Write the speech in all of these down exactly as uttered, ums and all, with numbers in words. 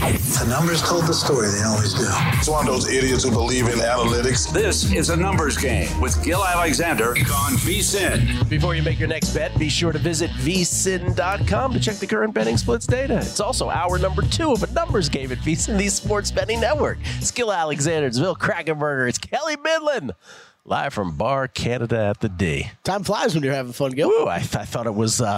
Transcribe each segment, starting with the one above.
The numbers told the story. They always do. It's one of those idiots who believe in analytics. This is a numbers game with Gil Alexander on V S I N. Before you make your next bet, be sure to visit V S I N dot com to check the current betting splits data. It's also hour number two of a numbers game at V S I N, the sports betting network. It's Gil Alexander, it's Bill Krakenberger, it's Kelly Midland. Live from Bar Canada at the D. Time flies when you're having fun, Gil. Ooh, I, th- I thought it was. Uh,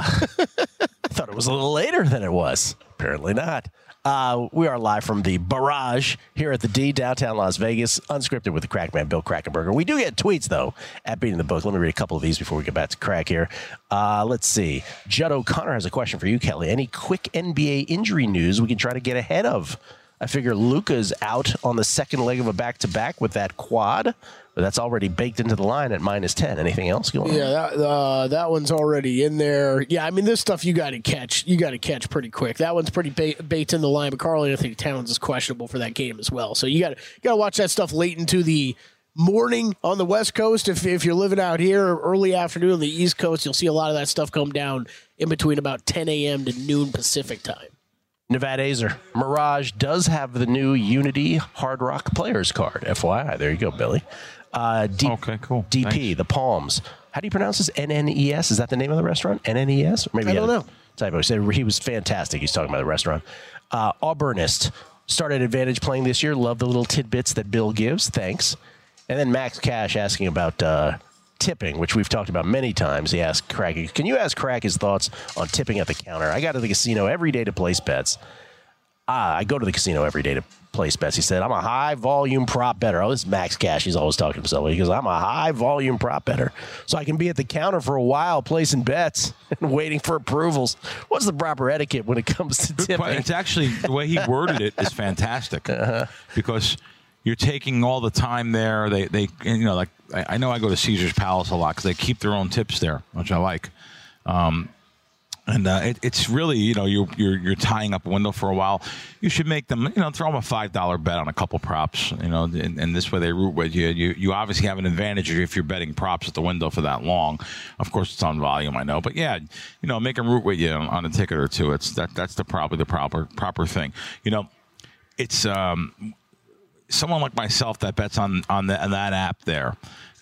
I thought it was a little later than it was. Apparently not. Uh, we are live from the Barrage here at the D, downtown Las Vegas. Unscripted with the Crackman, Bill Krakenberger. We do get tweets though at Beating the Book. Let me read a couple of these before we get back to crack here. Uh, let's see. Judd O'Connor has a question for you, Kelly. Any quick N B A injury news we can try to get ahead of? I figure Luka's out on the second leg of a back-to-back with that quad, but that's already baked into the line at minus ten. Anything else going on? Yeah, that, uh, that one's already in there. Yeah, I mean, this stuff you got to catch. You got to catch pretty quick. That one's pretty ba- baked in the line, but Karl Anthony Towns is questionable for that game as well. So you got you got to watch that stuff late into the morning on the West Coast. If if you're living out here, early afternoon on the East Coast, you'll see a lot of that stuff come down in between about ten a.m. to noon Pacific time. Nevada Azer. Mirage does have the new Unity Hard Rock Players card. F Y I. There you go, Billy. Uh, D- okay, cool. D P, Thanks. The Palms. How do you pronounce this? N N E S? Is that the name of the restaurant? N N E S? Or maybe I don't know. Typo. He said he was fantastic. He's talking about the restaurant. Uh, Auburnist. Started Advantage playing this year. Love the little tidbits that Bill gives. Thanks. And then Max Cash asking about uh, tipping, which we've talked about many times. He asked Cracky, can you ask Crack his thoughts on tipping at the counter? I got to the casino every day to place bets. Ah, I go to the casino every day to place bets. He said, I'm a high-volume prop bettor. Oh, this is Max Cash. He's always talking to himself. He goes, I'm a high-volume prop bettor, so I can be at the counter for a while placing bets and waiting for approvals. What's the proper etiquette when it comes to tipping? It's actually, the way he worded it is fantastic uh-huh. because you're taking all the time there. They, they, you know, like I, I know I go to Caesar's Palace a lot because they keep their own tips there, which I like. Um, And uh, it, it's really, you know, you're, you're you're tying up a window for a while. You should make them, you know, throw them a five dollar bet on a couple props, you know, and, and this way they root with you. You you obviously have an advantage if you're betting props at the window for that long. Of course, it's on volume, I know, but yeah, you know, make them root with you on, on a ticket or two. It's that that's the probably the proper proper thing. You know, it's um, someone like myself that bets on on, the, on that app there.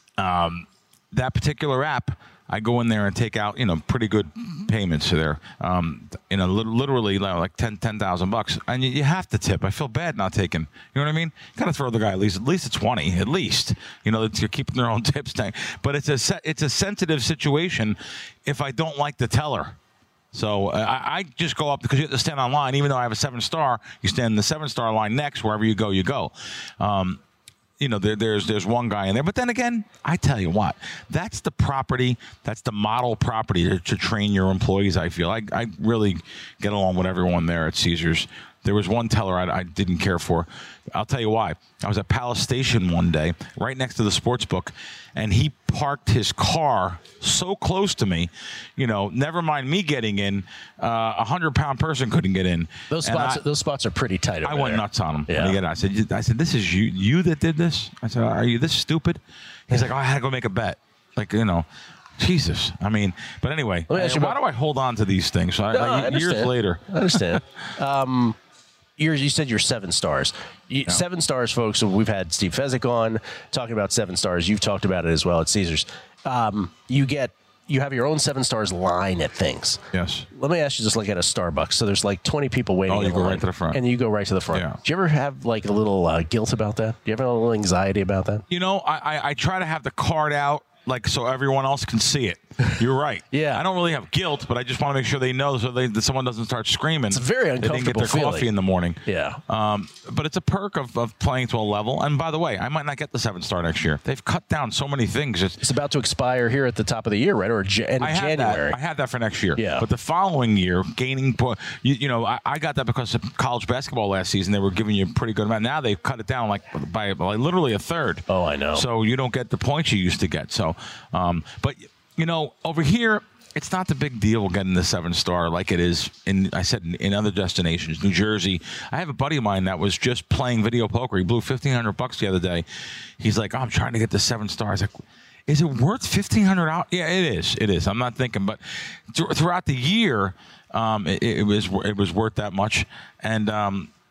Um, that particular app. I go in there and take out, you know, pretty good payments there. Um, you know, literally like ten, ten thousand bucks, and you, you have to tip. I feel bad not taking. You know what I mean? You got to throw the guy at least at least a twenty, at least. You know, you're keeping their own tips tank. But it's a it's a sensitive situation if I don't like the teller. So uh, I, I just go up because you have to stand on line. Even though I have a seven star, you stand in the seven star line next. Wherever you go, you go. Um, You know, there, there's there's one guy in there. But then again, I tell you what, that's the property, that's the model property to, to train your employees, I feel. I, I really get along with everyone there at Caesars. There was one teller I, I didn't care for. I'll tell you why. I was at Palace Station one day, right next to the sports book, and he parked his car so close to me, you know, never mind me getting in, uh, a hundred-pound person couldn't get in. Those And spots I, those spots are pretty tight over I went there. nuts on him. Yeah. When he got out. I said, I said, this is you you that did this? I said, are you this stupid? He's like, oh, I had to go make a bet. Like, you know, Jesus. I mean, but anyway, Let me ask I, you why about- do I hold on to these things? So I, No, like, I years understand. later. I understand. um, you're, you said you're seven stars. You, Yeah. Seven stars, folks. So we've had Steve Fezzik on talking about seven stars. You've talked about it as well at Caesars. Um, you get you have your own seven stars line at things. Yes. Let me ask you, just like at a Starbucks. So there's like twenty people waiting. Oh, you in go line, right to the front. and you go right to the front. Yeah. Do you ever have like a little uh, guilt about that? Do you ever have a little anxiety about that? You know, I, I, I try to have the card out, like, so everyone else can see it. You're right. Yeah. I don't really have guilt, but I just want to make sure they know so they, that someone doesn't start screaming. It's a very They didn't get uncomfortable their feeling. coffee in the morning. Yeah. Um, but it's a perk of, of playing to a level. And by the way, I might not get the seven star next year. They've cut down so many things. It's, It's about to expire here at the top of the year, right? Or J- end of I had January. that. I had that for next year. Yeah. But the following year, gaining point. You, you know, I, I got that because of college basketball last season. They were giving you a pretty good amount. Now they've cut it down like by, by literally a third. Oh, I know. So you don't get the points you used to get. So, um, but you know, over here, it's not the big deal getting the seven star like it is in, I said, in, in other destinations. New Jersey. I have a buddy of mine that was just playing video poker. He blew fifteen hundred bucks the other day. He's like, oh, I'm trying to get the seven stars. Like, is it worth fifteen hundred dollars? Yeah, it is. It is. I'm not thinking, but th- throughout the year, um, it, it was it was worth that much. And um,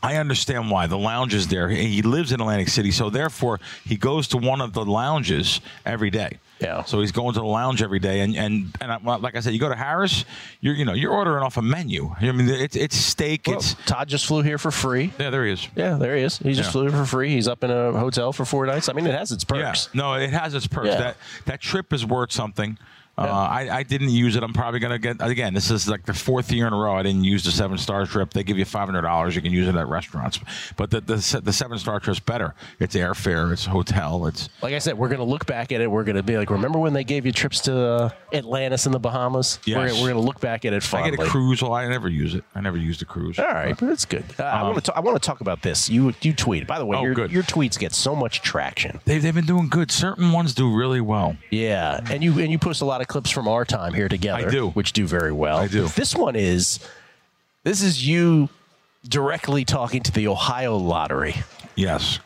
I understand why. The lounge is there. He lives in Atlantic City, so therefore he goes to one of the lounges every day. Yeah. So he's going to the lounge every day, and and and I, well, like I said, you go to Harris, you're you know you're ordering off a menu. I mean, it's it's steak. Well, it's Todd just flew here for free. yeah, there he is. Yeah, there he is. He just Yeah. flew here for free. He's up in a hotel for four nights. I mean, it has its perks. Yeah. No, it has its perks. Yeah. That that trip is worth something. Uh, Yeah. I, I didn't use it. I'm probably going to get, again, this is like the fourth year in a row I didn't use the seven-star trip. They give you five hundred dollars. You can use it at restaurants. But the the, se- the seven-star trip's better. It's airfare. It's hotel. It's Like I said, we're going to look back at it. We're going to be like, remember when they gave you trips to uh, Atlantis in the Bahamas? Yes. We're, we're going to look back at it fondly. I get a cruise. Well, I never use it. I never used a cruise. All right, but that's good. Uh, I want to. I want to talk about this. You you tweet. By the way, Oh, your, good. your tweets get so much traction. They've, they've been doing good. Certain ones do really well. Yeah, and you and you post a lot of clips from our time here together. I do. which do very well. I do. This one is. This is you directly talking to the Ohio Lottery. Yes.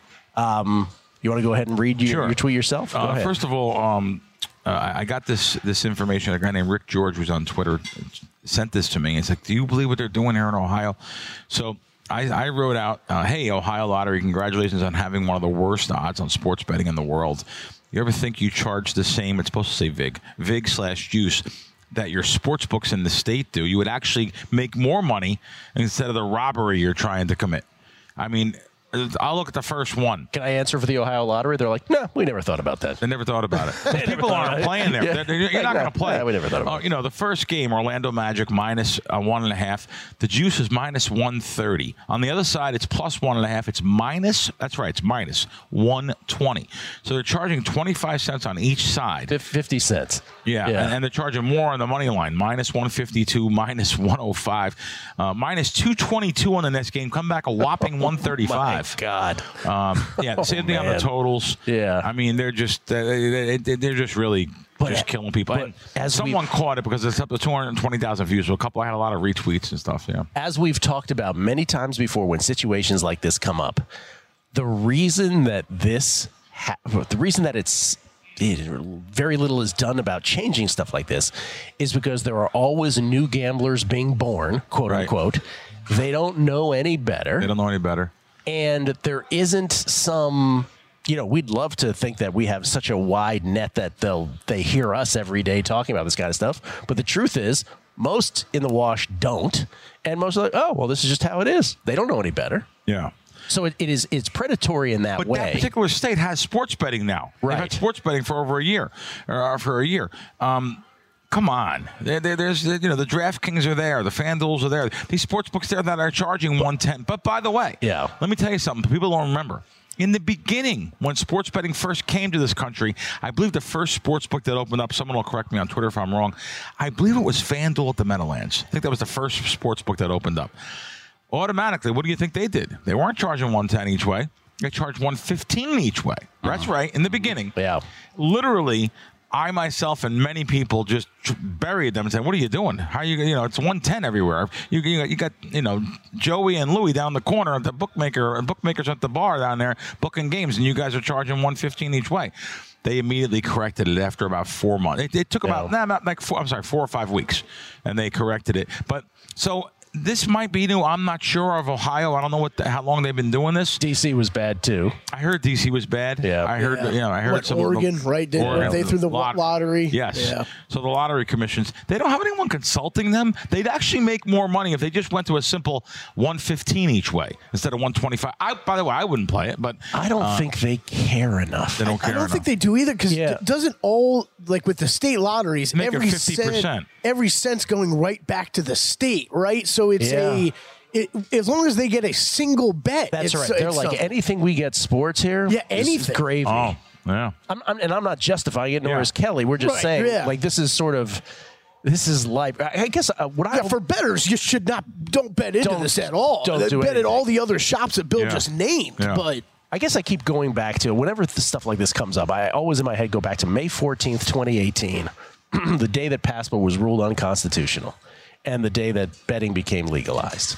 You want to go ahead and read your, Sure. your tweet yourself? Go Uh, ahead. first of all, um, uh, I I got this this information. A guy named Rick George, who's on Twitter, sent this to me. It's like, do you believe what they're doing here in Ohio? So I, I wrote out, uh, hey, Ohio Lottery, congratulations on having one of the worst odds on sports betting in the world. You ever think you charge the same? It's supposed to say VIG, VIG slash juice, that your sports books in the state do. You would actually make more money instead of the robbery you're trying to commit. I mean, I'll look at the first one. Can I answer for the Ohio Lottery? They're like, no, we never thought about that. They never thought about it. People aren't playing there. Yeah. They're- You're not No, going to play. yeah, we never thought about Uh, it. You know, the first game, Orlando Magic minus uh, one and a half. The juice is minus one thirty. On the other side, it's plus one and a half. It's minus. That's right. It's minus one twenty. So they're charging twenty-five cents on each side. Fif- fifty cents. Yeah, And, and they're charging more on the money line. Minus one fifty-two, minus one oh five, uh, minus two twenty-two on the next game. Come back a whopping one thirty-five. My God. Um, yeah, same thing on the man. totals. Yeah. I mean, they're just uh, they, they- they're just really just killing people. but And as someone we- caught it because it's up to two hundred twenty thousand views. So a couple had a lot of retweets and stuff. Yeah. As we've talked about many times before, when situations like this come up, the reason that this, ha- the reason that it's it, very little is done about changing stuff like this, is because there are always new gamblers being born, quote Right. unquote. They don't know any better, They don't know any better. and there isn't some. You know, we'd love to think that we have such a wide net that they'll they hear us every day talking about this kind of stuff. But the truth is, most in the wash don't, and most are like, oh, well, this is just how it is. They don't know any better. Yeah. So it, it is it's predatory in that But way. that particular state has sports betting now. They've Right. had sports betting for over a year, or for a year. Um, come on, there, there, there's you know the DraftKings are there, the FanDuels are there. These sports books there that are charging one ten. But by the way, Yeah. let me tell you something. People don't remember. In the beginning, when sports betting first came to this country, I believe the first sports book that opened up, someone will correct me on Twitter if I'm wrong, I believe it was FanDuel at the Meadowlands. I think that was the first sports book that opened up. Automatically, what do you think they did? They weren't charging one ten each way. They charged one fifteen each way. That's right, in the beginning. Yeah. Literally, I myself and many people just tr- buried them and said, "What are you doing? How are you? You know, it's one ten everywhere. You, you, got, you got you know Joey and Louie down the corner at the bookmaker and bookmakers at the bar down there booking games, and you guys are charging one fifteen each way." They immediately corrected it after about four months. It, it took about, Yeah. nah, about like four, I'm sorry, four or five weeks, and they corrected it. But so. This might be new. I'm not sure of Ohio. I don't know what the, how long they've been doing this. D C was bad too. I heard D C was bad. Yeah. I heard. Yeah. You know, I heard What, some of the- Oregon, right? Did- Oregon. they threw the Lot- lottery? Yes. Yeah. So the lottery commissions, they don't have anyone consulting them. They'd actually make more money if they just went to a simple one fifteen each way instead of one twenty-five. I, by the way, I wouldn't play it, but I don't think they care enough. they don't I care don't enough. think they do either because Yeah. doesn't all like with the state lotteries Make it every fifty cent percent. every cent's going right back to the state, right? So it's Yeah. a it, as long as they get a single bet. That's it's, right. They're it's like something. anything we get sports here. Yeah, is anything. gravy. Oh, yeah. I'm, I'm, and I'm not justifying it, nor Yeah. is Kelly. We're just Right, saying, yeah. like, this is sort of, this is life. I, I guess uh, what I Yeah, for betters, you should not don't bet into Don't- this at all. don't do bet at anything. all the other shops that Bill Yeah. just named. Yeah. But I guess I keep going back to whenever th- stuff like this comes up. I always in my head go back to May fourteenth, twenty eighteen, the day that PASPA was ruled unconstitutional, and the day that betting became legalized.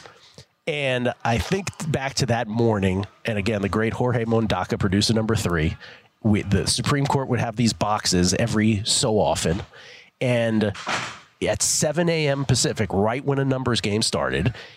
And I think back to that morning, and again, the great Jorge Mondaca, producer number three. We, the Supreme Court would have these boxes every so often, and at seven a.m. Pacific, right when a numbers game started,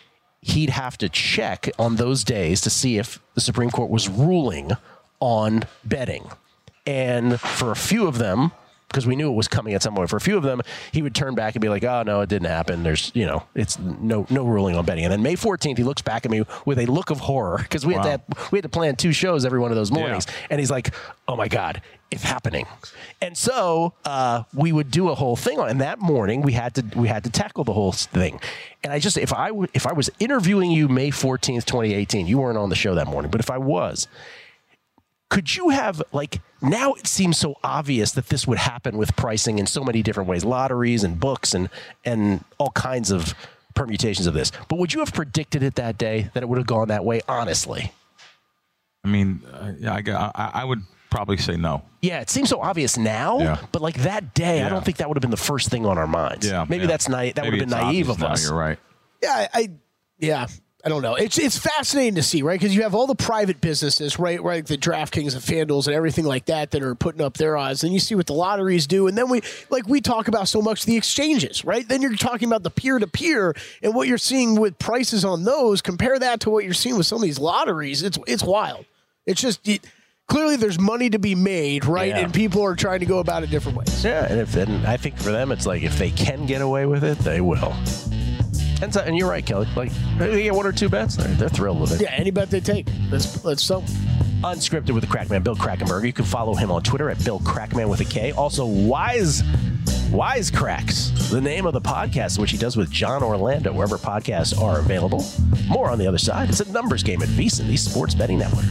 he'd have to check on those days to see if the Supreme Court was ruling on betting. And for a few of them, because we knew it was coming at some point, for a few of them, he would turn back and be like, oh, no, it didn't happen. There's, you know, it's no no ruling on betting. And then May fourteenth, he looks back at me with a look of horror because we, wow. had to have, we had to plan two shows every one of those mornings. Yeah. And he's like, oh, my God, it's happening. And so uh, we would do a whole thing on. And that morning, we had to we had to tackle the whole thing. And I just, if I, w- if I was interviewing you May fourteenth, twenty eighteen, you weren't on the show that morning, but if I was, could you have, like, now it seems so obvious that this would happen with pricing in so many different ways, lotteries and books and and all kinds of permutations of this. But would you have predicted it that day, that it would have gone that way, honestly? I mean, uh, yeah, I, I, I would probably say no. Yeah, it seems so obvious now, yeah. but like that day, yeah. I don't think that would have been the first thing on our minds. Yeah, Maybe yeah. that's na- that would have been naive of now, us. You're right. Yeah, I, I yeah. I don't know. It's it's fascinating to see, right? Because you have all the private businesses, right? Right, the DraftKings and FanDuels and everything like that that are putting up their odds. And you see what the lotteries do. And then we, like we talk about so much the exchanges, right? Then you're talking about the peer-to-peer and what you're seeing with prices on those. Compare that to what you're seeing with some of these lotteries. It's it's wild. It's just... It, clearly, there's money to be made, right? Yeah. And people are trying to go about it different ways. Yeah, and, if, and I think for them, it's like if they can get away with it, they will. And, so, and you're right, Kelly. Like, they get one or two bets, they're, they're thrilled with it. Yeah, any bet they take. Let's let's sell. Unscripted with the Crackman, Bill Krackomberger. You can follow him on Twitter at Bill Crackman with a K. Also, Wise Wise Cracks, the name of the podcast, which he does with John Orlando, wherever podcasts are available. More on the other side. It's a numbers game at VSiN, the Sports Betting Network.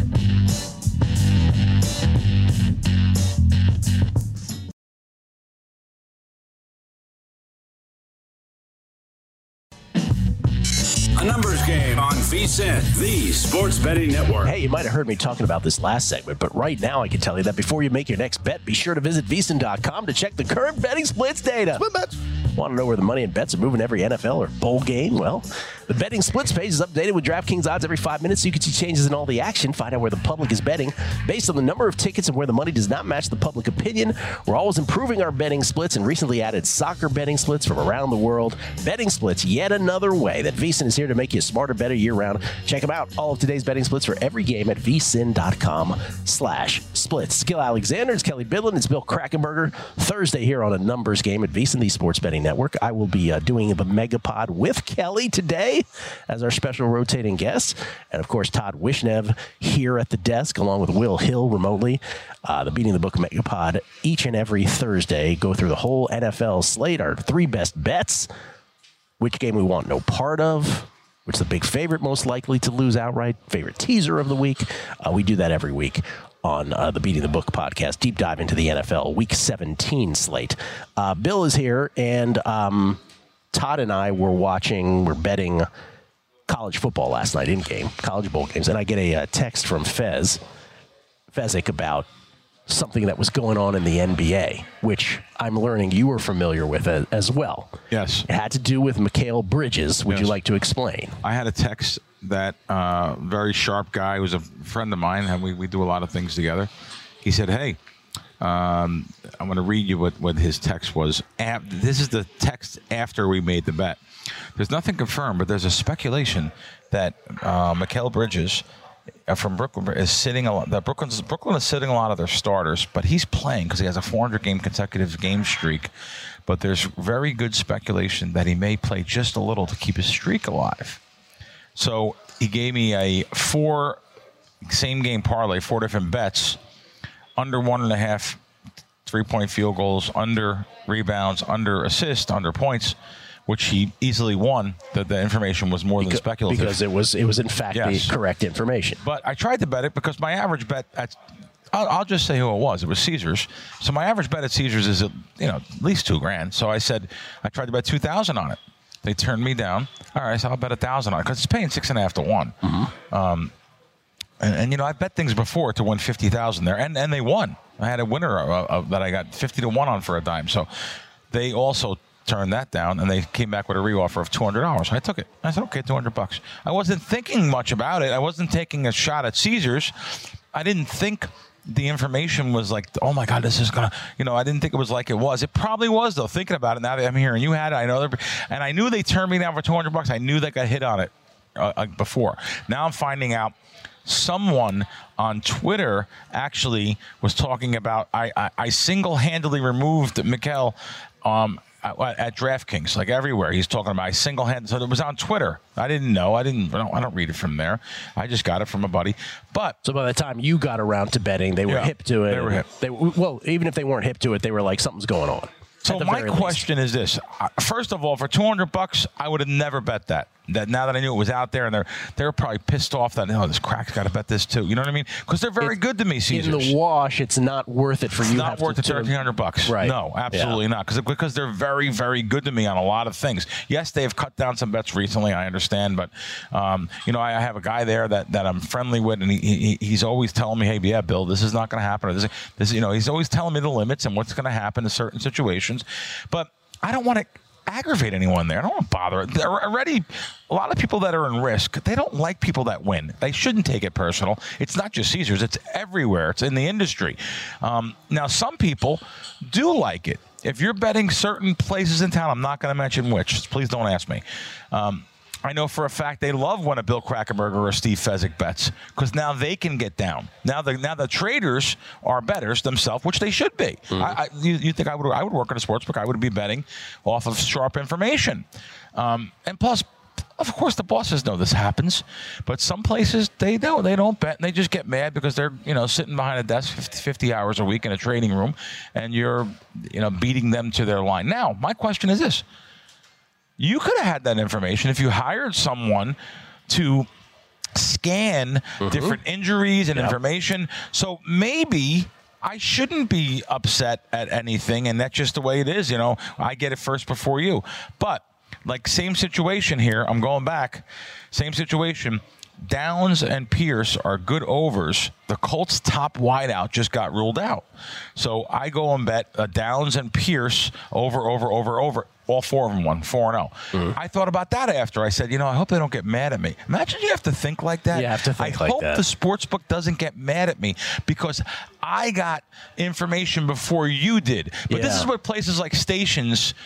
A numbers game on VSiN, the Sports Betting Network. Hey, you might have heard me talking about this last segment, but right now I can tell you that before you make your next bet, be sure to visit V S I N dot com to check the current betting splits data. Split bets. Want to know where the money and bets are moving every N F L or bowl game? Well, the betting splits page is updated with DraftKings odds every five minutes so you can see changes in all the action. Find out where the public is betting based on the number of tickets and where the money does not match the public opinion. We're always improving our betting splits and recently added soccer betting splits from around the world. Betting splits, yet another way that VSiN is here to make you smarter, better year-round. Check them out. All of today's betting splits for every game at V S I N dot com slash splits. Gil Alexander, it's Kelly Bidlin, it's Bill Krackomberger. Thursday here on a numbers game at VSiN, the Sports Betting Network. I will be uh, doing the Megapod with Kelly today as our special rotating guest. And, of course, Todd Wishnev here at the desk, along with Will Hill remotely. Uh, the Beating the Book Megapod each and every Thursday. Go through the whole N F L slate, our three best bets, which game we want no part of, which is the big favorite most likely to lose outright, favorite teaser of the week. Uh, we do that every week on uh, the Beating the Book podcast, deep dive into the N F L Week seventeen slate. Uh, Bill is here, and um, Todd and I were watching, we're betting college football last night, in-game, college bowl games, and I get a uh, text from Fez, Fezzik about something that was going on in the N B A, which I'm learning you were familiar with as, as well. Yes. It had to do with Mikal Bridges. Would yes. you like to explain? I had a text that uh, very sharp guy who's a friend of mine, and we, we do a lot of things together. He said, hey, um, I'm going to read you what, what his text was. This is the text after we made the bet. There's nothing confirmed, but there's a speculation that uh, Mikal Bridges from Brooklyn is sitting a lot. That Brooklyn's, Brooklyn is sitting a lot of their starters, but he's playing because he has a four hundred game consecutive game streak. But there's very good speculation that he may play just a little to keep his streak alive. So he gave me a four same game parlay, four different bets, under one and a half three point field goals, under rebounds, under assists, under points, which he easily won. That the information was more because, than speculative. Because it was, it was in fact yes. the correct information. But I tried to bet it because my average bet at, I'll, I'll just say who it was. It was Caesars. So my average bet at Caesars is, at, you know, at least two grand. So I said, I tried to bet two thousand on it. They turned me down. All right, so I'll bet a thousand on it because it's paying six and a half to one. Mm-hmm. Um, and, and, you know, I bet things before to win fifty thousand there, and, and they won. I had a winner of, of, that I got fifty to one on for a dime. So they also turned that down, and they came back with a reoffer of two hundred dollars. I took it. I said, okay, two hundred bucks. I wasn't thinking much about it. I wasn't taking a shot at Caesars. I didn't think the information was like, oh my God, this is gonna, you know, I didn't think it was like it was. It probably was though. Thinking about it now that I'm here and you had it, I know, and I knew they turned me down for two hundred bucks. I knew they got hit on it. uh, before. Now I'm finding out someone on Twitter actually was talking about I, I, I single-handedly removed Mikkel um, at, at DraftKings, like everywhere. He's talking about I single-handedly. So it was on Twitter. I didn't know. I didn't. I don't, I don't read it from there. I just got it from a buddy. But so by the time you got around to betting, they were yeah, hip to it. They were hip. They, well, even if they weren't hip to it, they were like something's going on. So my question least. is this: first of all, for two hundred bucks, I would have never bet that. That now that I knew it was out there, and they're they're probably pissed off that oh, this crack's got to bet this too. You know what I mean? Because they're very it's, good to me, Caesars. In the wash, it's not worth it for it's you. Not worth to, the thirteen hundred bucks. Right? No, absolutely yeah. not. Because because they're very very good to me on a lot of things. Yes, they have cut down some bets recently. I understand, but um, you know, I, I have a guy there that, that I'm friendly with, and he, he he's always telling me, hey, yeah, Bill, this is not going to happen. Or this this you know, he's always telling me the limits and what's going to happen in certain situations, but I don't want to aggravate anyone there. I don't want to bother. There are already a lot of people that are in risk. They don't like people that win. They shouldn't take it personal. It's not just Caesars. It's everywhere. It's in the industry. Um, now, some people do like it. If you're betting certain places in town, I'm not going to mention which. Please don't ask me. Um, I know for a fact they love when a Bill Krackomberger or Steve Fezzik bets because now they can get down. Now the now the traders are bettors themselves, which they should be. Mm-hmm. I, I, you, you think I would I would work in a sportsbook? I would be betting off of sharp information, um, and plus, of course, the bosses know this happens. But some places they don't they don't bet and they just get mad because they're you know sitting behind a desk fifty, fifty hours a week in a trading room, and you're you know beating them to their line. Now, my question is this. You could have had that information if you hired someone to scan mm-hmm. different injuries and yep. information. So maybe I shouldn't be upset at anything, and that's just the way it is. You know, I get it first before you. But, like, same situation here. I'm going back. Same situation. Downs and Pierce are good overs. The Colts' top wideout just got ruled out. So I go and bet uh, Downs and Pierce over, over, over, over. All four of them won, four and oh. Mm-hmm. I thought about that after. I said, you know, I hope they don't get mad at me. Imagine you have to think like that. You have to think I like hope that. the sportsbook doesn't get mad at me because I got information before you did. But yeah. this is what places like Stations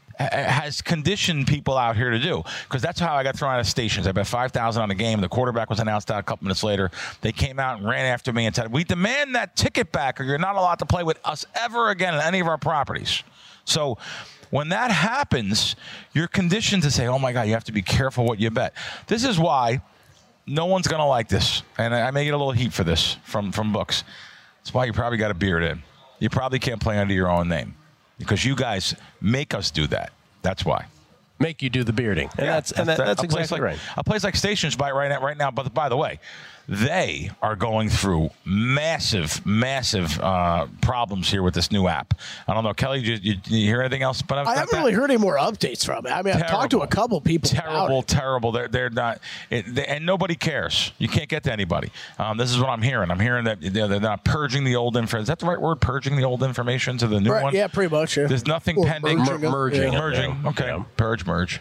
has conditioned people out here to do, because that's how I got thrown out of Stations. I bet five thousand dollars on the game. The quarterback was announced out a couple minutes later. They came out and ran after me and said, we demand that ticket back or you're not allowed to play with us ever again on any of our properties. So when that happens, you're conditioned to say, oh, my God, you have to be careful what you bet. This is why no one's going to like this. And I may get a little heat for this from, from books. That's why you probably got a beard in. You probably can't play under your own name because you guys make us do that. That's why. Make you do the bearding. And yeah, that's and that, that's exactly like, right. A place like Stations by right now, right now, but by the way, they are going through massive, massive uh, problems here with this new app. I don't know, Kelly, did you, did you hear anything else? But I haven't that? really heard any more updates from it. I mean, terrible. I've talked to a couple people. Terrible, about it. terrible. They're they're not, it, they, and nobody cares. You can't get to anybody. Um, this is what I'm hearing. I'm hearing that they're, they're not purging the old information. Is that the right word? Purging the old information to the new right, one? Yeah, pretty much. Yeah. There's nothing or pending. Merging. Mer- merging. Yeah. Merging. Yeah. Okay. Yeah. Purge, merge.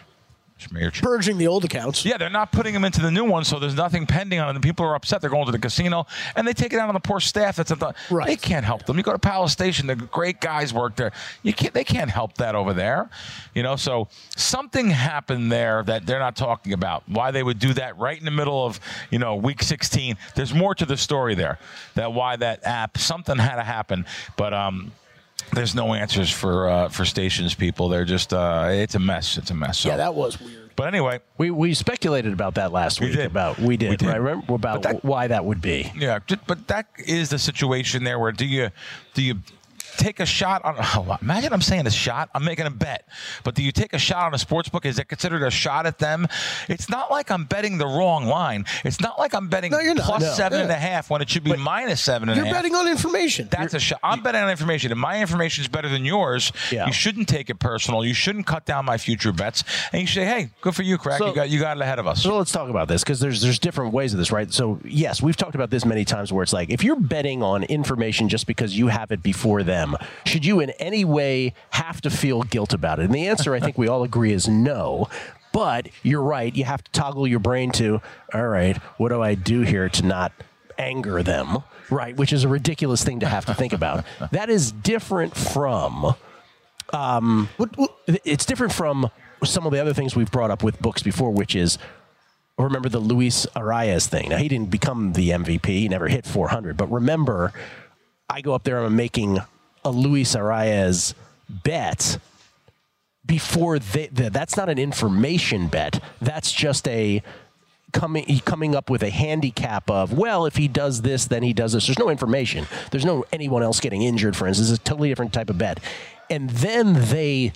Purging the old accounts. Yeah, they're not putting them into the new one, so there's nothing pending on it. And people are upset. They're going to the casino, and they take it out on the poor staff. That's at the, right. They can't help them. You go to Palace Station, the great guys work there. You can't. They can't help that over there. You know, so something happened there that they're not talking about. Why they would do that right in the middle of, you know, week sixteen. There's more to the story there. That why that app, something had to happen. But um. There's no answers for uh, for Stations people. They're just uh, it's a mess. It's a mess. So. Yeah, that was weird. But anyway, we we speculated about that last we week. Did. About we did, we did. right? Remember about that, why that would be. Yeah, but that is the situation there. Where do you do you take a shot on? Oh, imagine I'm saying a shot. I'm making a bet. But do you take a shot on a sports book? Is it considered a shot at them? It's not like I'm betting the wrong line. It's not like I'm betting no, you're not. plus No. seven yeah. and a half when it should be but minus seven and a you're half. You're betting on information. That's you're, a shot. I'm betting on information. If my information is better than yours, yeah. you shouldn't take it personal. You shouldn't cut down my future bets. And you should say, hey, good for you, Crack. So, you got you got it ahead of us. So let's talk about this, because there's there's different ways of this, right? So yes, we've talked about this many times where it's like, if you're betting on information just because you have it before them, should you in any way have to feel guilt about it? And the answer, I think we all agree, is no. But you're right. You have to toggle your brain to, all right, what do I do here to not anger them, right? Which is a ridiculous thing to have to think about. That is different from, um, what, what, it's different from some of the other things we've brought up with books before, which is remember the Luis Arias thing. Now, he didn't become the M V P. He never hit four hundred. But remember, I go up there and I'm making a Luis Arias bet before they, the, that's not an information bet. That's just a coming coming up with a handicap of, well, if he does this, then he does this. There's no information. There's no anyone else getting injured, for instance. It's a totally different type of bet. And then they,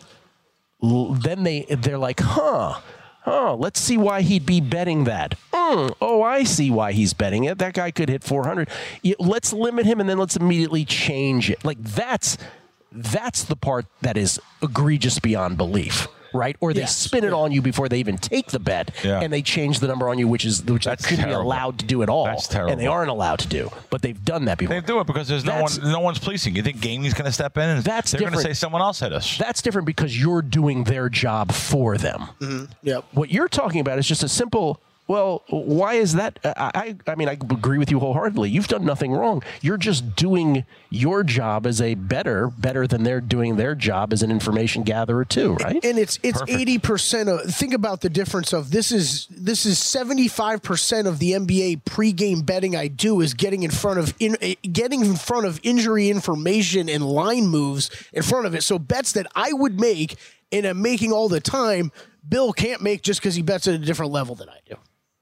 then they, they're like, huh, oh, let's see why he'd be betting that. Mm, oh, I see why he's betting it. That guy could hit four hundred. Yeah, let's limit him, and then let's immediately change it. Like, that's that's the part that is egregious beyond belief, right? Or they Yes. spin it on you before they even take the bet, Yeah. and they change the number on you, which is which That's they shouldn't be terrible. allowed to do at all. That's terrible. And they aren't allowed to do, but they've done that before. They do it because there's no That's- one, no one's policing. You think Gaming's going to step in and That's they're going to different. say someone else hit us? That's different because you're doing their job for them. Yep. What you're talking about is just a simple, well, why is that? I, I I mean, I agree with you wholeheartedly. You've done nothing wrong. You're just doing your job as a better, better than they're doing their job as an information gatherer too, right? And it's it's Perfect. eighty percent of. Think about the difference of this is this is seventy five percent of the N B A pregame betting I do is getting in front of in eh, getting in front of injury information and line moves in front of it. So bets that I would make and I'm making all the time, Bill can't make just because he bets at a different level than I do.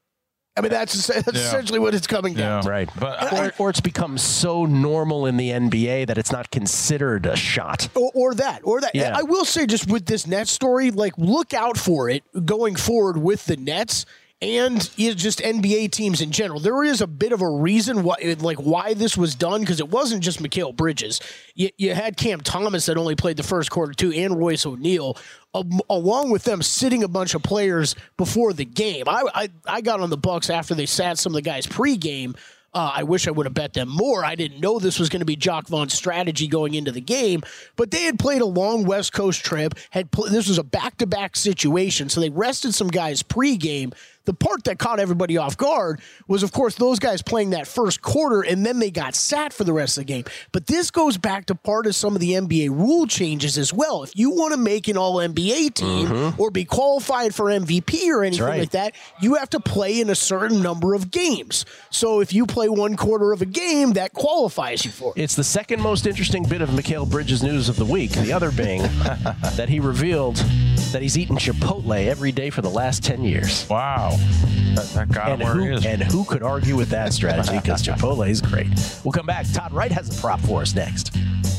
I mean, that's, that's Yeah. essentially what it's coming down to. Right. But or, or it's become so normal in the N B A that it's not considered a shot. Or, or that, or that. Yeah. I will say, just with this Nets story, like look out for it going forward with the Nets and you know, just N B A teams in general. There is a bit of a reason why, like why this was done, because it wasn't just Mikal Bridges. You, you had Cam Thomas that only played the first quarter too, and Royce O'Neal, um, along with them sitting a bunch of players before the game. I, I I got on the Bucks after they sat some of the guys pregame. Uh, I wish I would have bet them more. I didn't know this was going to be Jock Vaughn's strategy going into the game, but they had played a long West Coast trip. Had pl- this was a back-to-back situation, so they rested some guys pregame. The part that caught everybody off guard was, of course, those guys playing that first quarter, and then they got sat for the rest of the game. But this goes back to part of some of the N B A rule changes as well. If you want to make an All N B A team mm-hmm. or be qualified for M V P or anything right. like that, you have to play in a certain number of games. So if you play one quarter of a game, that qualifies you for it. It's the second most interesting bit of Mikal Bridges news of the week. The other being that he revealed that he's eaten Chipotle every day for the last ten years. wow. That, that got And him where who, he is. and who could argue with that strategy? Because Chipotle is great. We'll come back. Todd Wright has a prop for us next.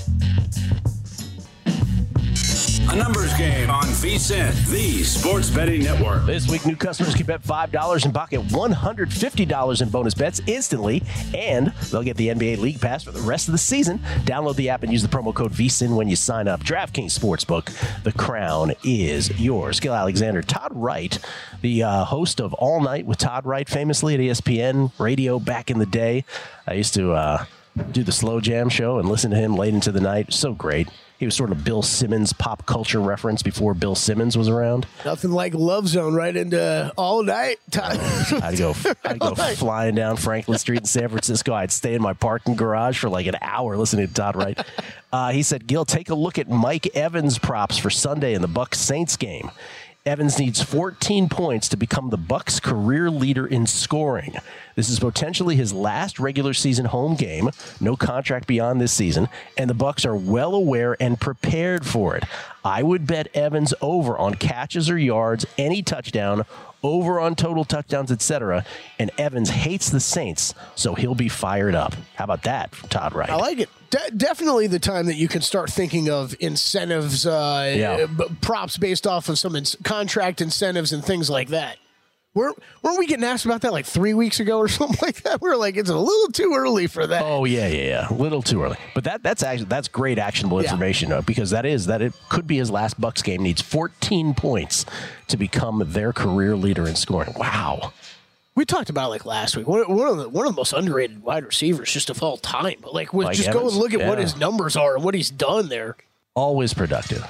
A numbers game on V S I N, the sports betting network. This week, new customers can bet five dollars and pocket one hundred fifty dollars in bonus bets instantly, and they'll get the N B A League Pass for the rest of the season. Download the app and use the promo code V S I N when you sign up. DraftKings Sportsbook, the crown is yours. Gil Alexander, Todd Wright, the uh, host of All Night with Todd Wright, famously at E S P N Radio back in the day. I used to uh, do the Slow Jam show and listen to him late into the night. So great. He was sort of Bill Simmons' pop culture reference before Bill Simmons was around. Nothing like Love Zone right into all night time. I'd go, I'd go flying down Franklin Street in San Francisco. I'd stay in my parking garage for like an hour listening to Todd Wright. Uh, he said, Gil, take a look at Mike Evans props for Sunday in the Bucks Saints game. Evans needs fourteen points to become the Bucks' career leader in scoring. This is potentially his last regular season home game. No contract beyond this season, and the Bucks are well aware and prepared for it. I would bet Evans over on catches or yards, any touchdown, over on total touchdowns, et cetera. And Evans hates the Saints, so he'll be fired up. How about that from Todd Wright? I like it. De- definitely the time that you can start thinking of incentives, uh, Yeah. b- props based off of some ins- contract incentives and things like that. Weren't, weren't we getting asked about that like three weeks ago or something like that? We were like, it's a little too early for that. Oh yeah, yeah, yeah. A little too early, but that that's actually that's great actionable Yeah. information uh, because that is that it could be his last Bucks game. Needs fourteen points to become their career leader in scoring. Wow. We talked about it like last week. One, one of the one of the most underrated wide receivers just of all time. Like, with Like just go Evans? and look at what Yeah. his numbers are and what he's done there. Always productive.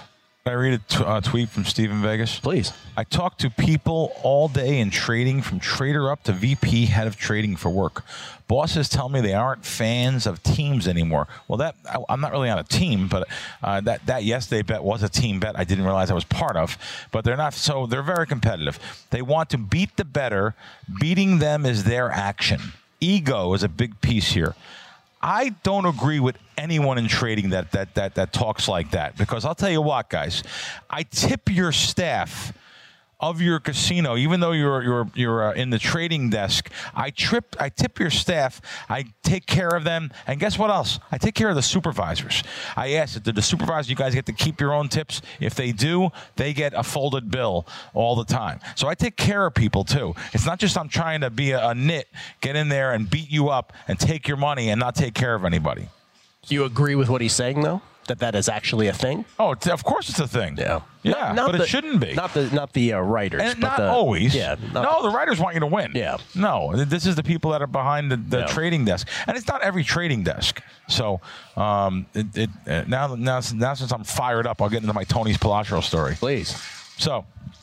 Can I read a t- uh, tweet from Steven Vegas? Please. I talk to people all day in trading, from trader up to V P, head of trading for work. Bosses tell me they aren't fans of teams anymore. Well, that I, I'm not really on a team, but uh, that that yesterday bet was a team bet. I didn't realize I was part of. But they're not. So they're very competitive. They want to beat the better. Beating them is their action. Ego is a big piece here. I don't agree with anyone in trading that that that that talks like that, because I'll tell you what, guys, I tip your staff of your casino, even though you're you're you're uh, in the trading desk. I trip, I tip your staff. I take care of them, and guess what else? I take care of the supervisors. I ask, did the supervisors, you guys get to keep your own tips? If they do, they get a folded bill all the time. So I take care of people too. It's not just I'm trying to be a, a nit, get in there and beat you up and take your money and not take care of anybody. Do you agree with what he's saying, though? That that is actually a thing? Oh, it's, of course it's a thing. Yeah. Yeah, Not- not but the- it shouldn't be. Not the not the uh, writers, And but not the, always. Yeah. not- No, the writers want you to win. Yeah. No, this is the people that are behind the, the Yeah. trading desk, and it's not every trading desk. So um, it, it uh, now now now since I'm fired up, I'll get into my Tony Spilotro story. Please. So,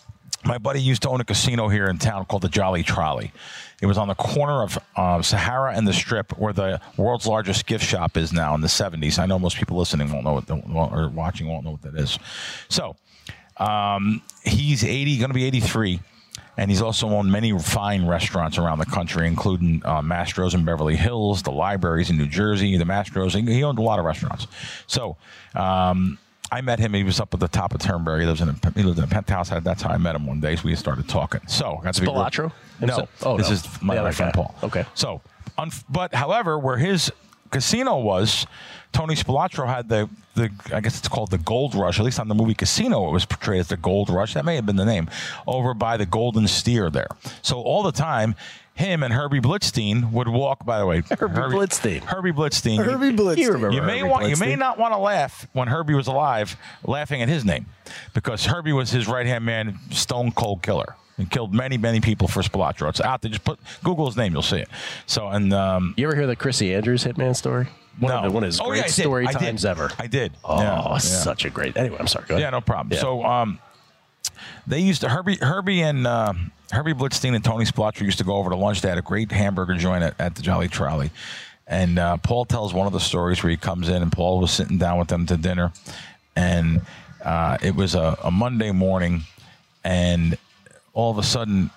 my buddy used to own a casino here in town called the Jolly Trolley. It was on the corner of uh, Sahara and the Strip, where the world's largest gift shop is now in the seventies. I know most people listening won't know what the, or watching won't know what that is. So, um, he's eighty, going to be eighty-three, and he's also owned many fine restaurants around the country, including uh, Mastro's in Beverly Hills, the Libraries in New Jersey, the Mastro's. He owned a lot of restaurants. So, um, I met him. He was up at the top of Turnberry. He lives in a, he lived in a penthouse. That's how I met him one day. So we started talking. So got to be Spilotro? No, Oh, this no. is my The other other friend guy. Paul. Okay. So, un- but however, where his casino was, Tony Spilotro had the the I guess it's called the Gold Rush. At least on the movie Casino, it was portrayed as the Gold Rush. That may have been the name. Over by the Golden Steer there. So all the time, him and Herbie Blitzstein would walk. By the way, Herbie Blitzstein. Herbie Blitzstein. Herbie Blitzstein. You remember You may Herbie want, you may Blitzstein? not want to laugh when Herbie was alive, laughing at his name, because Herbie was his right hand man, stone cold killer, and killed many, many people for Spilotro. It's out there. Just put Google his name, you'll see it. So, and um, You ever hear the Chrissy Andrews hitman story? One no, of, the, one of his oh, great yeah, I did. story I did. times ever. I did. Oh, Yeah, yeah. such a great. Anyway, I'm sorry. Go ahead. Yeah, no problem. Yeah. So, um, they used to Herbie, Herbie and uh, Herbie Blitzstein and Tony Spilotro used to go over to lunch. They had a great hamburger joint at, at the Jolly Trolley, and uh, Paul tells one of the stories where he comes in and Paul was sitting down with them to dinner, and uh, it was a, a Monday morning, and all of a sudden,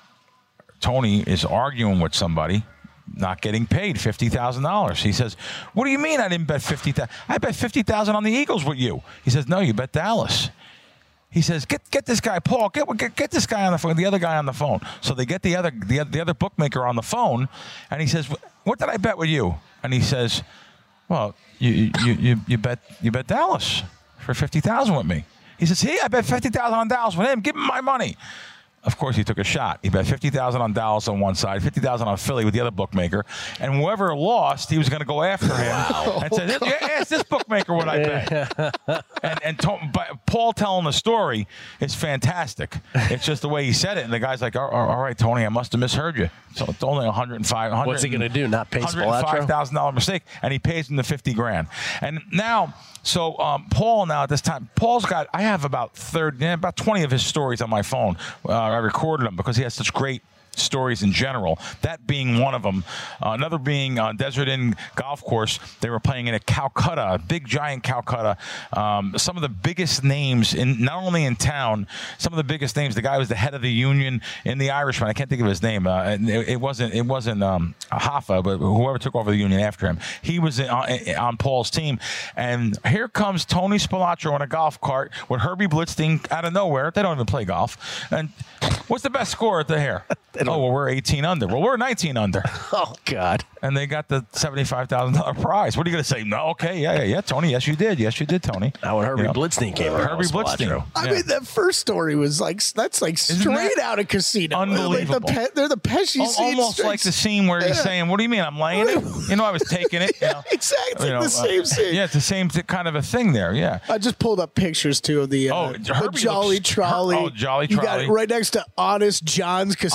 Tony is arguing with somebody, not getting paid fifty thousand dollars. He says, "What do you mean I didn't bet fifty thousand dollars? I bet fifty thousand dollars on the Eagles with you." He says, "No, you bet Dallas." He says, "Get get this guy, Paul. Get get get this guy on the phone. The other guy on the phone." So they get the other the, the other bookmaker on the phone, and he says, "What did I bet with you?" And he says, "Well, you you you, you bet you bet Dallas for fifty thousand with me." He says, "Hey, I bet fifty thousand on Dallas with him. Give him my money." Of course, he took a shot. He bet fifty thousand on Dallas on one side, fifty thousand on Philly with the other bookmaker, and whoever lost, he was going to go after him wow. and say, "Yeah, ask this bookmaker what I bet." and and to, but Paul telling the story is fantastic. It's just the way he said it, and the guy's like, "All, all right, Tony, I must have misheard you." So it's only one hundred five. What's he going to do? Not pay one hundred five thousand dollar mistake, and he pays him the fifty grand. And now, so um, Paul now at this time, Paul's got. I have about thirty, yeah, about twenty of his stories on my phone. Uh, I recorded them because he has such great stories in general, that being one of them. Uh, another being uh, Desert Inn Golf Course. They were playing in a Calcutta, a big giant Calcutta. Um, some of the biggest names, in not only in town, some of the biggest names. The guy was the head of the union in the Irishman. I can't think of his name. Uh, it, it wasn't it wasn't um, Hoffa, but whoever took over the union after him. He was in, on, on Paul's team. And here comes Tony Spilotro in a golf cart with Herbie Blitzstein out of nowhere. They don't even play golf. And what's the best score at the hair? Oh, well, we're eighteen under. Well, we're nineteen under. Oh, God. And they got the seventy-five thousand dollars prize. What are you going to say? No, okay, yeah, yeah, yeah, Tony. Yes, you did. Yes, you did, Tony. Now when Herbie You know, Blitzstein came around. Herbie Blitzstein. I Yeah. mean, that first story was like that's like straight that out of Casino. unbelievable? Like the pe- they're the Pesci Al- scenes. Almost like the scene where he's Yeah. saying, "What do you mean? I'm laying it." You know, I was taking it. You know, exactly. It's You like know, the same uh, scene. Yeah, it's the same th- kind of a thing there. Yeah. I just pulled up pictures too of the, uh, Oh, the Herbie Jolly looks- Trolley. Her- oh, Jolly You got Trolley. it right next to Honest John's Casino.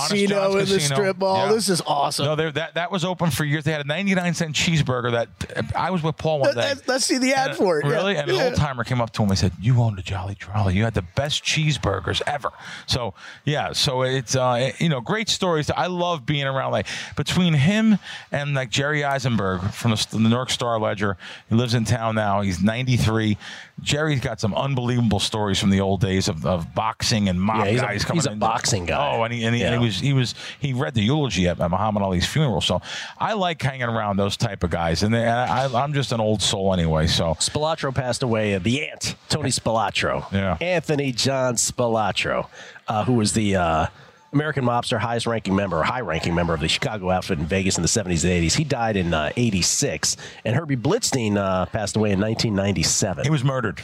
Casino John's in the Casino. strip mall. Yeah. This is awesome. No, that that was open for years. They had a ninety-nine cent cheeseburger that I was with Paul one day. Let- Let's see the ad And, for it. Really? Yeah. And an Yeah. old timer came up to him and said, "You owned a Jolly Trolley. You had the best cheeseburgers ever." So yeah, so it's uh, you know, great stories. I love being around, like, between him and like Jerry Eisenberg from the, the New York Star Ledger. He lives in town now. He's ninety-three. Jerry's got some unbelievable stories from the old days of, of boxing and mob Yeah, he's a- guys coming he's a in. boxing guy. Oh, and he, and, he, Yeah. and he was he was he read the eulogy at, at Muhammad Ali's funeral. So I like hanging around those type of guys, and, they, and I, I'm just an old soul anyway. So Spilatro passed away. Uh, the Ant, Tony Spilatro. Yeah. Anthony John Spilatro, uh, who was the uh, American mobster, highest ranking member, or high ranking member of the Chicago outfit in Vegas in the seventies and eighties. He died in uh, eighty-six. And Herbie Blitzstein uh, passed away in nineteen ninety-seven. he was murdered.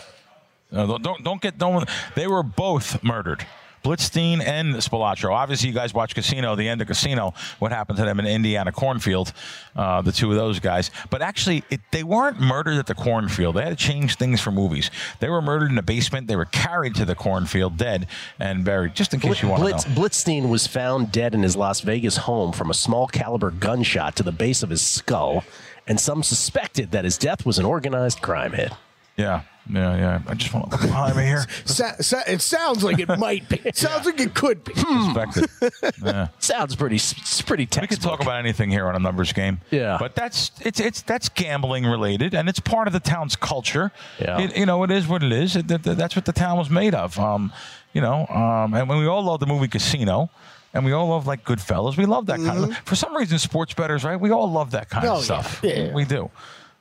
Uh, don't don't get don't. They were both murdered. Blitzstein and Spilatro. Obviously, you guys watch Casino, the end of Casino, what happened to them in Indiana cornfield, uh, the two of those guys. But actually, it, they weren't murdered at the cornfield. They had to change things for movies. They were murdered in the basement. They were carried to the cornfield dead and buried, just in case you want Blitz, to know. Blitzstein was found dead in his Las Vegas home from a small caliber gunshot to the base of his skull, and some suspected that his death was an organized crime hit. Yeah, yeah, yeah. I just want to look behind me here. Sa- sa- it sounds like it might be. It sounds like it could be. Suspected. Yeah. Sounds pretty, it's pretty We textbook. could talk about anything here on a numbers game. Yeah. But that's it's it's that's gambling related, and it's part of the town's culture. Yeah. It, you know, it is what it is. It, that- that's what the town was made of. Um, you know, um, and when we all love the movie Casino, and we all love like Goodfellas, we love that kind of. For some reason, sports bettors, right? We all love that kind Oh, of stuff. yeah. Yeah. We do.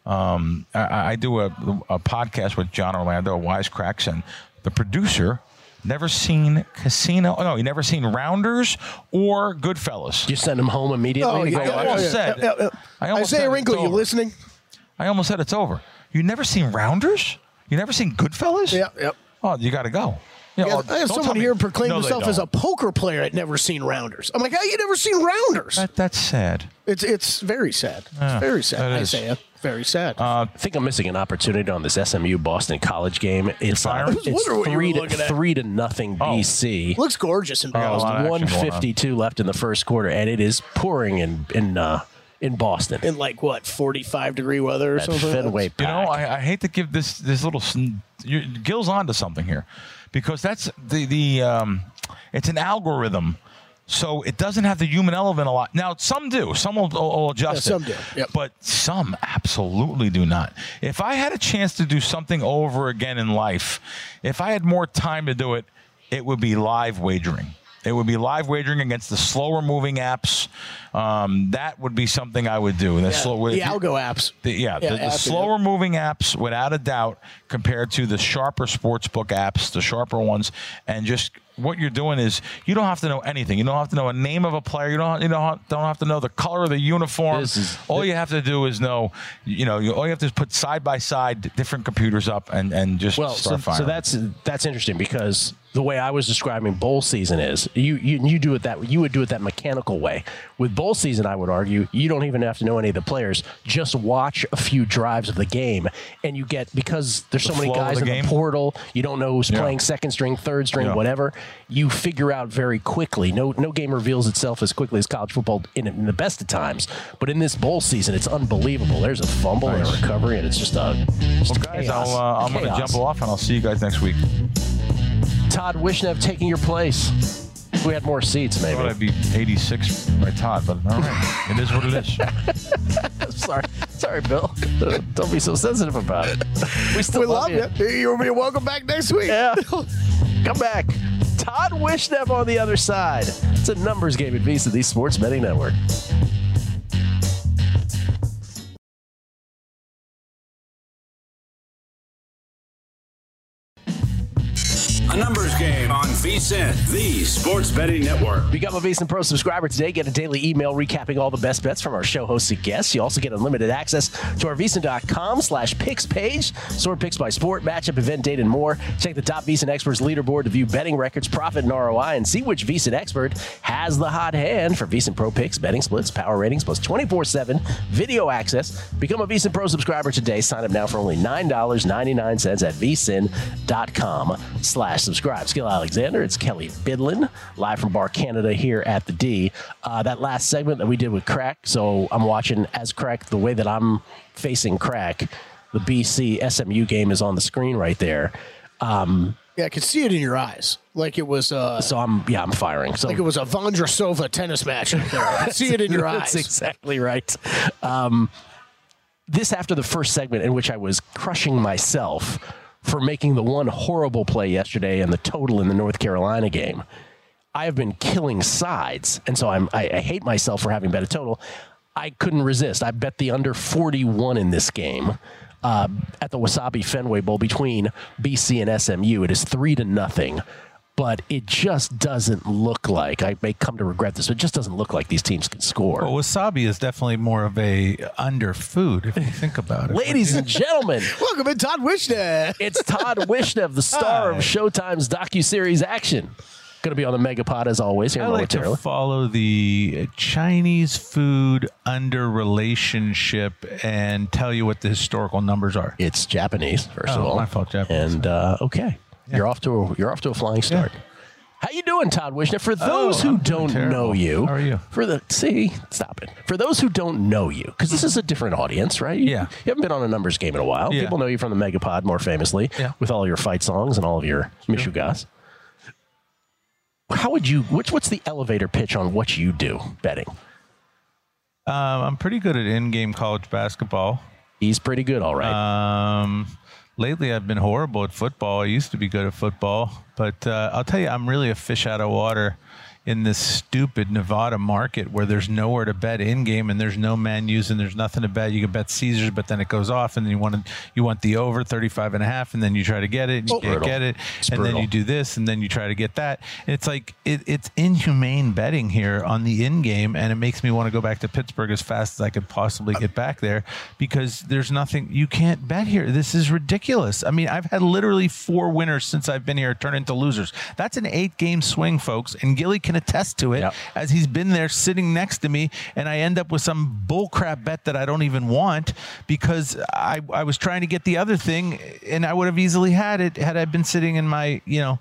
Um, I, I do a, a podcast with John Orlando, Wisecracks, and the producer never seen Casino. Oh, no, he never seen Rounders or Goodfellas. You send him home immediately Oh, to yeah, go yeah, watch? almost yeah, said- yeah, yeah. I almost Isaiah said Wrinkle, it's you over. listening? I almost said it's over. You never seen Rounders? You never seen Goodfellas? Yeah, yep. Oh, you got to go. You know, Yeah, oh, I have don't tell someone me- here proclaim No, they himself as a don't. poker player that never seen Rounders. I'm like, how you never seen Rounders? That, that's sad. It's it's very sad. Yeah, it's very sad, that is. Isaiah. Very sad. Uh, I think I'm missing an opportunity on this S M U Boston College game. It's, uh, firing? I was it's wondering what you were three to looking at. three to nothing Oh. B C. Looks gorgeous in Oh, Boston. a lot of action one going on. fifty-two left in the first quarter, and it is pouring in in uh, in Boston. in like what, forty-five degree weather or At something? Fenway You Park. know, I, I hate to give this this little sn- you, Gil's onto something here, because that's the the um, it's an algorithm, so it doesn't have the human element a lot. Now some do, some will, will adjust Yeah, it, some do, yep. but some absolutely do not. If I had a chance to do something over again in life, if I had more time to do it, it would be live wagering. It would be live wagering against the slower moving apps. Um, that would be something I would do. The Yeah, slow- the if you- algo apps. the, yeah, Yeah, the, the app, slower moving apps, without a doubt, compared to the sharper sportsbook apps, the sharper ones, and just what you're doing is you don't have to know anything. You don't have to know a name of a player. You don't you don't don't have to know the color of the uniform. This is- all you have to do is know, you know, you, all you have to is put side by side different computers up and and just Well, start so, firing. so that's that's interesting, because the way I was describing bowl season is you, you you do it that you would do it that mechanical way. With bowl season, I would argue you don't even have to know any of the players. Just watch a few drives of the game, and you get, because there's so The many flow of guys the in game? the portal. You don't know who's Yeah. playing second string, third string, Yeah. whatever. You figure out very quickly. No no game reveals itself as quickly as college football in, in the best of times. But in this bowl season, it's unbelievable. There's a fumble and a Nice. recovery, and it's just a just well, guys, chaos. I'll, uh, I'm going to Chaos. jump off and I'll see you guys next week. Todd Wishnev taking your place. If we had more seats, I thought maybe. I'd be eighty-six by Todd, but all right, it is what it is. sorry, sorry, Bill. Don't be so sensitive about it. We still We love, love you. You're you're welcome back next week. Yeah, come back. Todd Wishnev on the other side. It's a numbers game at Visa, the Sports Betting Network. A numbers game on V S I N, the Sports Betting Network. Become a VSiN Pro subscriber today. Get a daily email recapping all the best bets from our show hosts and guests. You also get unlimited access to our VSiN.com slash picks page. Sort picks by sport, matchup, event, date, and more. Check the top VSiN experts leaderboard to view betting records, profit, and R O I, and see which VSiN expert has the hot hand for VSiN Pro picks, betting splits, power ratings, plus twenty-four seven video access. Become a VSiN Pro subscriber today. Sign up now for only nine dollars and ninety-nine cents at VSiN.com slash subscribe. Skill Alexander. It's Kelly Bidlin, live from Bar Canada here at the D. Uh, that last segment that we did with Crack, so I'm watching as Crack, the way that I'm facing Crack, the B C S M U game is on the screen right there. Um, Yeah, I could see it in your eyes. Like it was uh so I'm yeah, I'm firing. So like it was a Vondrasova tennis match right there. I could see it in your eyes. That's exactly right. Um, this after the first segment in which I was crushing myself for making the one horrible play yesterday and the total in the North Carolina game. I have been killing sides, and so I'm I, I hate myself for having bet a total. I couldn't resist. I bet the under forty-one in this game. Uh, at the Wasabi Fenway Bowl between B C and S M U. It is three to nothing, but it just doesn't look like, I may come to regret this, but it just doesn't look like these teams can score. Well, wasabi is definitely more of a under food if you think about it. Ladies and gentlemen, Welcome in, Todd Wishnev. it's Todd Wishnev, the star Hi. of Showtime's docuseries Action. Going to be on the Megapod as always here I like momentarily. to follow the Chinese food under relationship and tell you what the historical numbers are. It's Japanese, first Oh, of all. my fault, Japanese. And uh, okay, you're off to a, you're off to a flying start. How you doing, Todd Wishnev? For those Oh, who I'm doing don't terrible. know you, How are you? For the see, stop it. For those who don't know you, because this is a different audience, right? You, Yeah. you haven't been on a numbers game in a while. Yeah. People know you from the Megapod, more famously, Yeah. with all your fight songs and all of your Mishugas. How would you? Which what's the elevator pitch on what you do betting? Um, I'm pretty good at in-game college basketball. He's pretty good, all right. Um, lately, I've been horrible at football. I used to be good at football, but uh, I'll tell you, I'm really a fish out of water in this stupid Nevada market where there's nowhere to bet in game and there's no menus and there's nothing to bet. You can bet Caesars, but then it goes off and then you want to, you want the over thirty-five and a half and then you try to get it and you It's can't brutal. get it. It's and then brutal. you do this and then you try to get that. And it's like, it, it's inhumane betting here on the in game. And it makes me want to go back to Pittsburgh as fast as I could possibly get back there because there's nothing, you can't bet here. This is ridiculous. I mean, I've had literally four winners since I've been here turn into losers. That's an eight game swing, folks. And Gilly can attest to it. Yep. As he's been there sitting next to me, and I end up with some bullcrap bet that I don't even want because I, I was trying to get the other thing, and I would have easily had it had I been sitting in my, you know,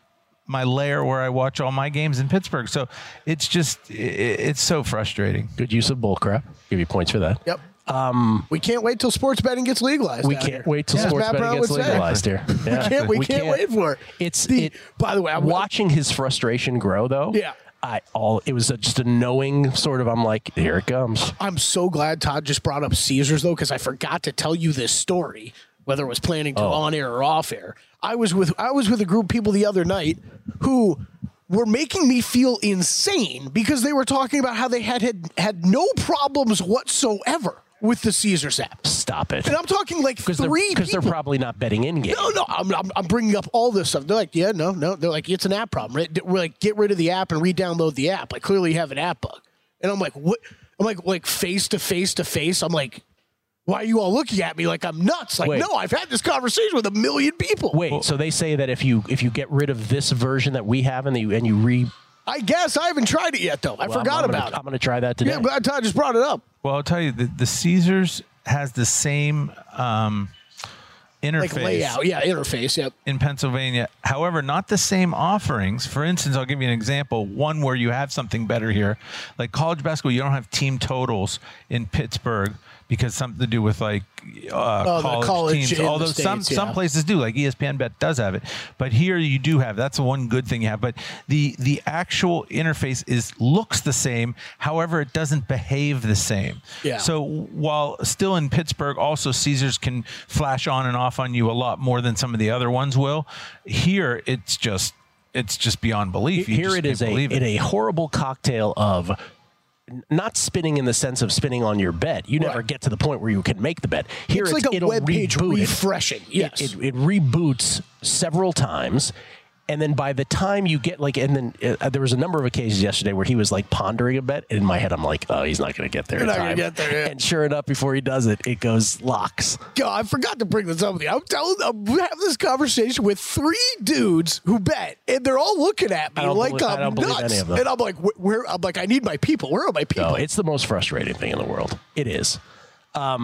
my lair where I watch all my games in Pittsburgh. So it's just, it, it's so frustrating. Good use of bullcrap. Give you points for that. Yep. Um, we can't wait till sports betting gets legalized. We down can't here. wait till As sports Matt betting Brown gets would say. legalized here. Yeah. We can't. We, can't, wait for it. It's The- it, by the way, I'm watching his frustration grow though. Yeah. I all it was a, just a knowing sort of. I'm like, here it comes. I'm so glad Todd just brought up Caesars though, because I forgot to tell you this story, whether it was planning to Oh. on air or off air. I was with I was with a group of people the other night who were making me feel insane because they were talking about how they had had, had no problems whatsoever with the Caesars app. Stop it. And I'm talking like Because three they're, 'cause they're people. probably not betting in game. No, no, I'm, I'm, I'm bringing up all this stuff. They're like, yeah, no, no. They're like, it's an app problem. Right? We're like, get rid of the app and re-download the app. Like, clearly you have an app bug. And I'm like, what? I'm like, like face to face to face. I'm like, why are you all looking at me like I'm nuts? Like, Wait. no, I've had this conversation with a million people. Wait, so they say that if you if you get rid of this version that we have and you and you re, I guess I haven't tried it yet, though. I well, forgot I'm, I'm about gonna, it. I'm going to try that today. Yeah, but Todd just brought it up. Well, I'll tell you, the, the Caesars has the same um, interface. Like layout. Yeah, interface. Yep. in Pennsylvania. However, not the same offerings. For instance, I'll give you an example. One where you have something better here. Like college basketball, you don't have team totals in Pittsburgh because something to do with like uh, Oh, the college, college teams. in the Although some States, some yeah. places do, like E S P N Bet does have it. But here you do have. That's the one good thing you have. But the the actual interface is looks the same. However, it doesn't behave the same. Yeah. So while still in Pittsburgh, also Caesars can flash on and off on you a lot more than some of the other ones will. Here, it's just it's just beyond belief. You Here just it is can't a believe in a horrible cocktail of n- not spinning in the sense of spinning on your bet. You never Right. get to the point where you can make the bet. Here It's it's, like a it'll web page reboot it. refreshing. Yes. It, it, it reboots several times. And then by the time you get like, and then uh, there was a number of occasions yesterday where he was like pondering a bet. In my head, I'm like, oh, he's not going to get there. You're in not gonna time. get there, yeah. And sure enough, before he does it, it goes locks. God, I forgot to bring this up with you. I'm telling, I'm having this conversation with three dudes who bet, and they're all looking at me I don't like believe- I I'm don't believe nuts. any of them. And I'm like, wh- where? I'm like, I need my people. Where are my people? No, it's the most frustrating thing in the world. It is. Um,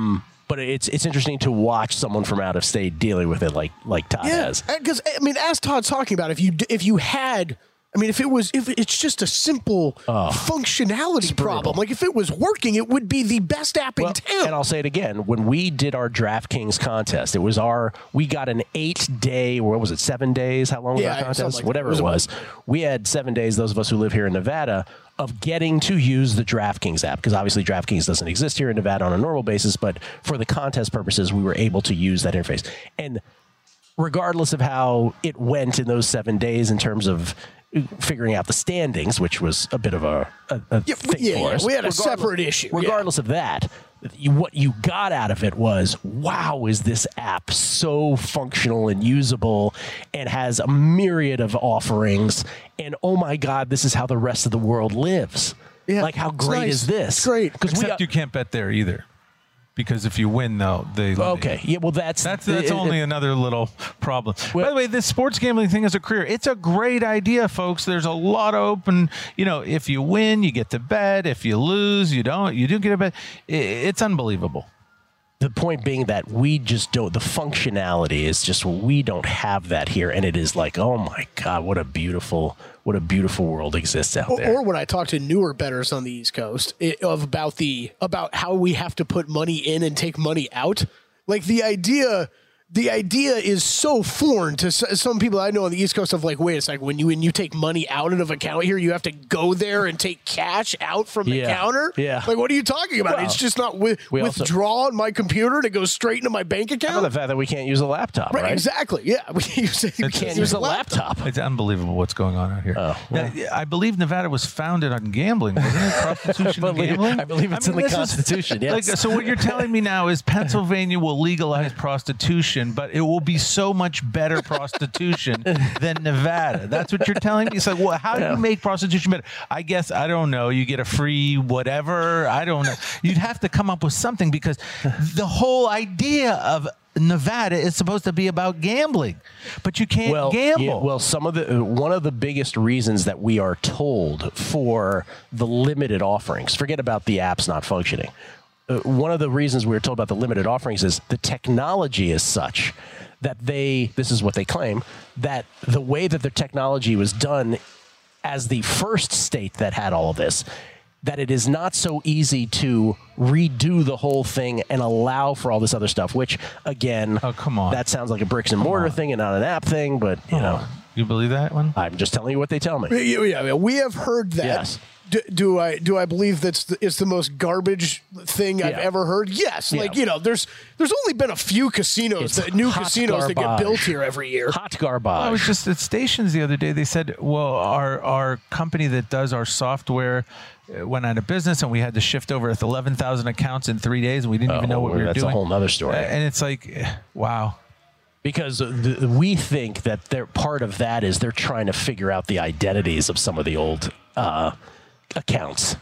but it's it's interesting to watch someone from out of state dealing with it like like Todd Yeah, has. because I mean, as Todd's talking about, if you if you had, I mean, if it was, if it's just a simple functionality problem, like if it was working, it would be the best app Well, in town. and I'll say it again: when we did our DraftKings contest, it was our we got an eight day, what was it, seven days? How long was Yeah, our something contest? like that. Whatever It was it a- was, we had seven days. Those of us who live here in Nevada, of getting to use the DraftKings app, because obviously DraftKings doesn't exist here in Nevada on a normal basis, but for the contest purposes, we were able to use that interface. And regardless of how it went in those seven days in terms of figuring out the standings, which was a bit of a, a, a Yeah, thing yeah, for yeah, us. we had a Regardless- separate issue, yeah. Regardless of that, you, what you got out of it was, wow, is this app so functional and usable and has a myriad of offerings, and oh my God, this is how the rest of the world lives. Yeah, like, how it's great nice. is this? It's great. Because we Except got, you can't bet there either, because if you win, though, they okay, yeah, well, that's That's that's it- only it- another little problem. Well- By the way, this sports gambling thing is a career. It's a great idea, folks. There's a lot of open. You know, if you win, you get to bet. If you lose, you don't. You do get a bet. I- It's unbelievable. The point being that we just don't, the functionality is just, we don't have that here. And it is like, oh my God, what a beautiful, what a beautiful world exists out Or, there. or when I talk to newer bettors on the East Coast it, of about the about how we have to put money in and take money out, like the idea, the idea is so foreign to s- some people I know on the East Coast of like, wait a second, when you when you take money out of an account here, you have to go there and take cash out from the Yeah. counter. Yeah. like what are you talking about? Well, it's just not wi- we also- withdraw on my computer to go straight into my bank How about account. the fact that we can't use a laptop, Right, right? exactly. Yeah, we use, we Can't use a laptop. It's unbelievable what's going on out here. Oh, Now, I believe Nevada was founded on gambling, wasn't it? Prostitution I and believe- gambling. I believe it's in the this is- Constitution, yes. Like, so what you're telling me now is Pennsylvania will legalize prostitution, but it will be so much better prostitution than Nevada. That's what you're telling me. It's like, well, how do you make prostitution better? I guess I don't know. You get a free whatever. I don't know. You'd have to come up with something, because the whole idea of Nevada is supposed to be about gambling, but you can't well, gamble. yeah, well, some of the uh, one of the biggest reasons that we are told for the limited offerings, forget about the apps not functioning. Uh, one of the reasons we were told about the limited offerings is the technology is such that they, this is what they claim, that the way that the technology was done as the first state that had all of this, that it is not so easy to redo the whole thing and allow for all this other stuff, which, again, Oh, come on. that sounds like a bricks and mortar thing and not an app thing, but, you know, You believe that one? I'm just telling you what they tell me. Yeah, yeah, yeah, we have heard that. Yes. Do, do I do I believe that's the, it's the most garbage thing I've Yeah. ever heard? Yes. Yeah. Like, you know, there's there's only been a few casinos, It's that, new hot casinos that get garbage. built here every year. Hot garbage. I was just at stations the other day. They said, well, our our company that does our software uh, went out of business, and we had to shift over eleven thousand accounts in three days, and we didn't even know what we were that's doing. a whole nother story. Uh, and it's like, eh, wow. Because the, we think that they're part of that is they're trying to figure out the identities of some of the old uh, accounts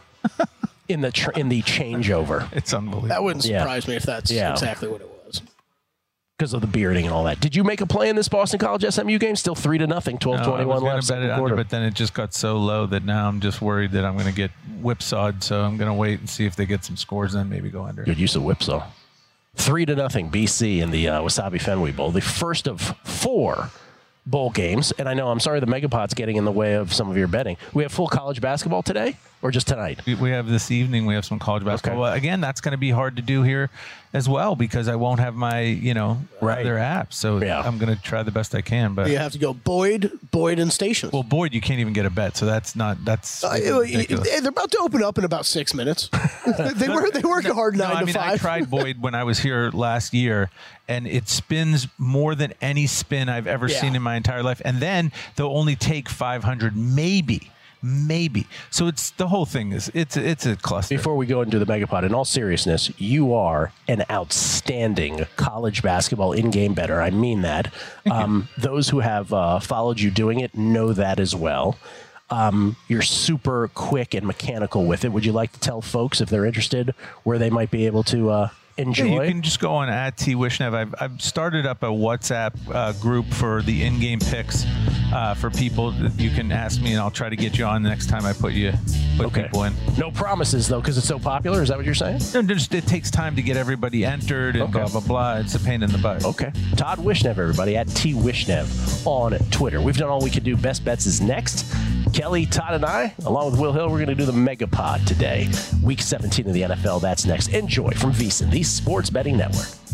in the tr- in the changeover It's unbelievable. That wouldn't Yeah. surprise me if that's Yeah. exactly what it was. because of the bearding and all that. Did you make a play in this Boston College S M U game? Still three to nothing, twelve No, I twenty-one was gonna left bet it second under, quarter. but then it just got so low that now I'm just worried that I'm going to get whipsawed. So I'm going to wait and see if they get some scores, and then maybe go under. Good use of whipsaw. Three to nothing, B C in the uh, Wasabi Fenway Bowl, the first of four bowl games. And I know, I'm sorry, the Megapod's getting in the way of some of your betting. We have full college basketball today, or just tonight? We- We have this evening. We have some college basketball. Well, again, that's going to be hard to do here as well, because I won't have my, you know, Right. other apps. So Yeah. I'm going to try the best I can. But You have to go Boyd, Boyd, and Stations. well, Boyd, you can't even get a bet. So that's not that's Uh, ridiculous. they're about to open up in about six minutes. they work. They work a hard No, nine I to mean, five. I tried Boyd when I was here last year, and it spins more than any spin I've ever Yeah. seen in my entire life. And then they'll only take five hundred, maybe, maybe. So it's the whole thing is it's it's a cluster. Before we go into the Megapod, in all seriousness, you are an outstanding college basketball in-game bettor. I mean that. Um, those who have uh, followed you doing it know that as well. Um, you're super quick and mechanical with it. Would you like to tell folks, if they're interested, where they might be able to uh, enjoy? Yeah, you can just go on at T Wishnev. I've, I've started up a WhatsApp uh, group for the in-game picks uh, for people. You can ask me, and I'll try to get you on next time I put you put Okay. people in. No promises, though, because it's so popular. Is that what you're saying? No, just, it takes time to get everybody entered and Okay. blah, blah, blah. It's a pain in the butt. Okay. Todd Wishnev, everybody, at T Wishnev on Twitter. We've done all we can do. Best Bets is next. Kelly, Todd, and I, along with Will Hill, we're going to do the Megapod today. Week seventeen of the N F L. That's next. Enjoy from VSiN, the Sports Betting Network.